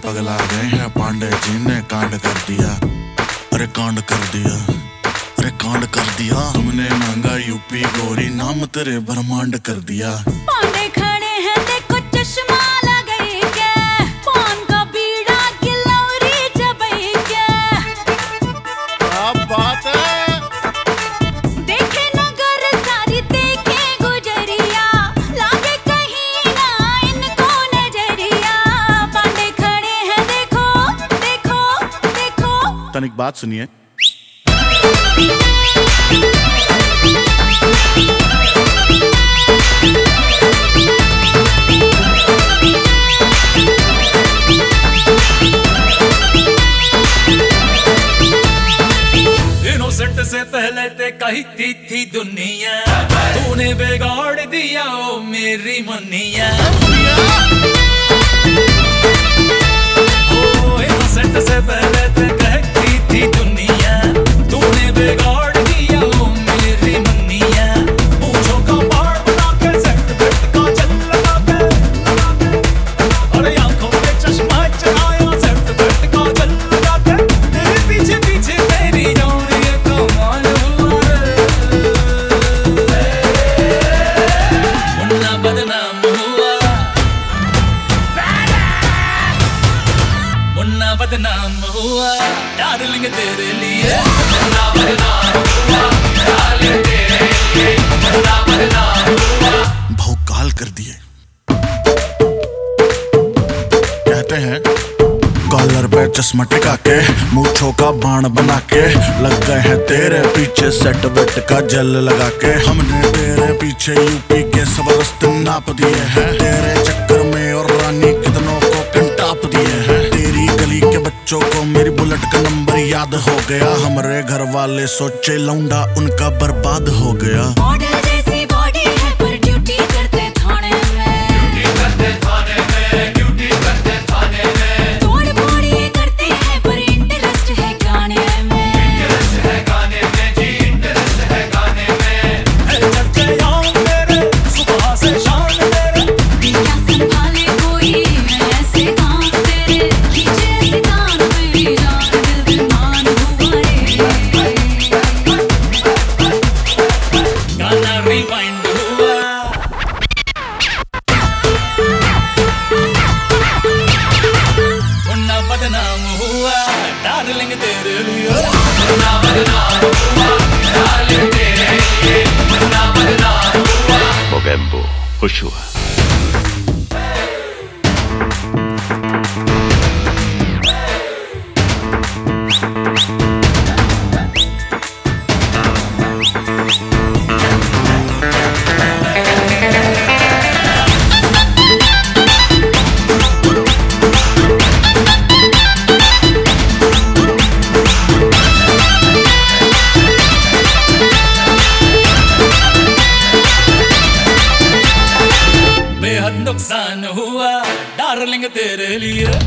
पगला गए हैं, पांडे जी ने कांड कर दिया। अरे कांड कर दिया, अरे कांड कर दिया। तुमने मांगा यूपी गोरी, नाम तेरे ब्रह्मांड कर दिया। पांडे खड़े हैं देखो चश्मा लगाई के, पान का बीड़ा गिलौरी चबाई के। क्या बात है। देखे नगर सारी देखे गुजरिया, लागे कहीं ना इनको नजरिया। पांडे खड़े हैं देखो देखो देखो। तनिक बात सुनिए। इनोसेंट से पहले ते कहती थी दुनिया, तूने बिगाड़ दिया ओ मेरी मुनिया। ओ इनोसेंट से पहले ते कहती थी दुनिया, तूने बिगाड़ दिया ओ मेरी मुनिया। पूछो का बाढ़ बना के सेट बेट का चल लगा के, अरे आंखों पे चश्मा चढ़ाया सेट बेट का चल लगा के। तेरे पीछे पीछे तेरी जान ये कमाल हुआ रे। मुन्ना बदनाम हुआ, मुन्ना बदनाम हुआ डार्लिंग तेरे लिए। मुन्ना बदनाम हुआ डार्लिंग तेरे लिए, मुन्ना बदनाम हुआ। भौकाल कर दिए। कहते हैं कॉलर पे चश्मा टिका के, मूंछों का बाण बना के, लग गए हैं तेरे पीछे सेट वेट का जल लगा के। हमने तेरे पीछे यूपी के सब रास्ते नाप दिए हैं, तेरे चक्कर में और रानी कितनों को कंटाप दिए हैं। तेरी गली के बच्चों को मेरी बुलेट का नंबर याद हो गया, हमारे घर वाले सोचे लौंडा उनका बर्बाद हो गया। मॉडल जैसी बॉडी है पर ड्यूटी करते थाने में, ड्यूटी करते थाने में, ड्यूटी करते थाने में। तोड़ फोड़ ये करते हैं पर इंटरेस्ट है गाने में। इंटरेस्ट है गाने में जी, इंटरेस्ट है गाने में। है चर्चे यार मेरे सुबह से शाम मेरे, क्या संभाले कोई है ऐसे काम तेरे, खींचे ऐसे कान मेरी जान दिल दीवान हुआ रे। गाना रिवाइंड हुआ। मुन्ना बदनाम हुआ डार्लिंग तेरे लिए। मुन्ना बदनाम हुआ डार्लिंग तेरे लिए, मुन्ना बदनाम हुआ। Mogembo, Joshua. बेहद नुकसान हुआ डार्लिंग तेरे लिए।